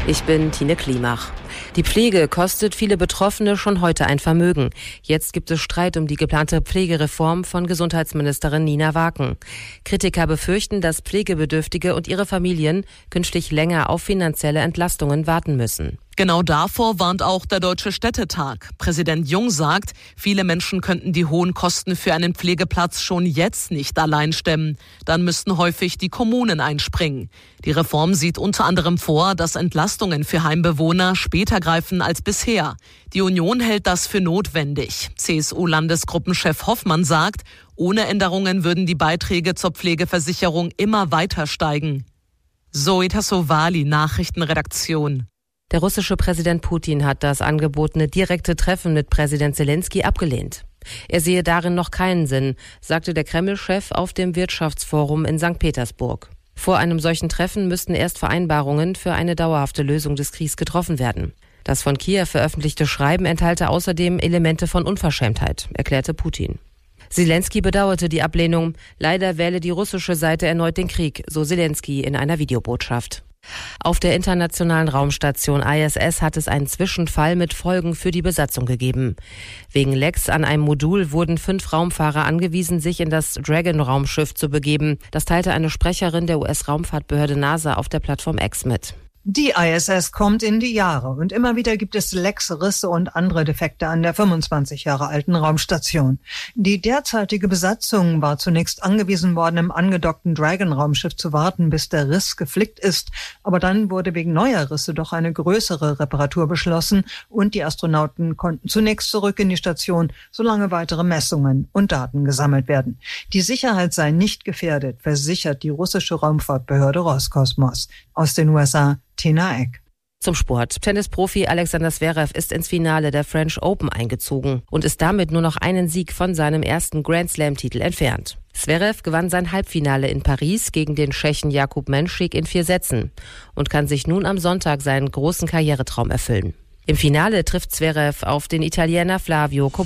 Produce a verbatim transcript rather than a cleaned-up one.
Ich bin Tine Klimach. Die Pflege kostet viele Betroffene schon heute ein Vermögen. Jetzt gibt es Streit um die geplante Pflegereform von Gesundheitsministerin Nina Waken. Kritiker befürchten, dass Pflegebedürftige und ihre Familien künftig länger auf finanzielle Entlastungen warten müssen. Genau davor warnt auch der Deutsche Städtetag. Präsident Jung sagt, viele Menschen könnten die hohen Kosten für einen Pflegeplatz schon jetzt nicht allein stemmen. Dann müssten häufig die Kommunen einspringen. Die Reform sieht unter anderem vor, dass Entlastungen für Heimbewohner später greifen als bisher. Die Union hält das für notwendig. C S U-Landesgruppenchef Hoffmann sagt, ohne Änderungen würden die Beiträge zur Pflegeversicherung immer weiter steigen. Zoe Tassovali, Nachrichtenredaktion. Der russische Präsident Putin hat das angebotene direkte Treffen mit Präsident Zelensky abgelehnt. Er sehe darin noch keinen Sinn, sagte der Kreml-Chef auf dem Wirtschaftsforum in Sankt Petersburg. Vor einem solchen Treffen müssten erst Vereinbarungen für eine dauerhafte Lösung des Kriegs getroffen werden. Das von Kiew veröffentlichte Schreiben enthalte außerdem Elemente von Unverschämtheit, erklärte Putin. Zelensky bedauerte die Ablehnung. Leider wähle die russische Seite erneut den Krieg, so Zelensky in einer Videobotschaft. Auf der internationalen Raumstation I S S hat es einen Zwischenfall mit Folgen für die Besatzung gegeben. Wegen Lecks an einem Modul wurden fünf Raumfahrer angewiesen, sich in das Dragon-Raumschiff zu begeben. Das teilte eine Sprecherin der U S-Raumfahrtbehörde NASA auf der Plattform X mit. Die I S S kommt in die Jahre und immer wieder gibt es Lecks, Risse und andere Defekte an der fünfundzwanzig Jahre alten Raumstation. Die derzeitige Besatzung war zunächst angewiesen worden, im angedockten Dragon-Raumschiff zu warten, bis der Riss geflickt ist. Aber dann wurde wegen neuer Risse doch eine größere Reparatur beschlossen und die Astronauten konnten zunächst zurück in die Station, solange weitere Messungen und Daten gesammelt werden. Die Sicherheit sei nicht gefährdet, versichert die russische Raumfahrtbehörde Roskosmos. Aus den U S A, Tina Eck. Zum Sport. Tennisprofi Alexander Zverev ist ins Finale der French Open eingezogen und ist damit nur noch einen Sieg von seinem ersten Grand-Slam-Titel entfernt. Zverev gewann sein Halbfinale in Paris gegen den Tschechen Jakub Menšík in vier Sätzen und kann sich nun am Sonntag seinen großen Karrieretraum erfüllen. Im Finale trifft Zverev auf den Italiener Flavio Cobolli.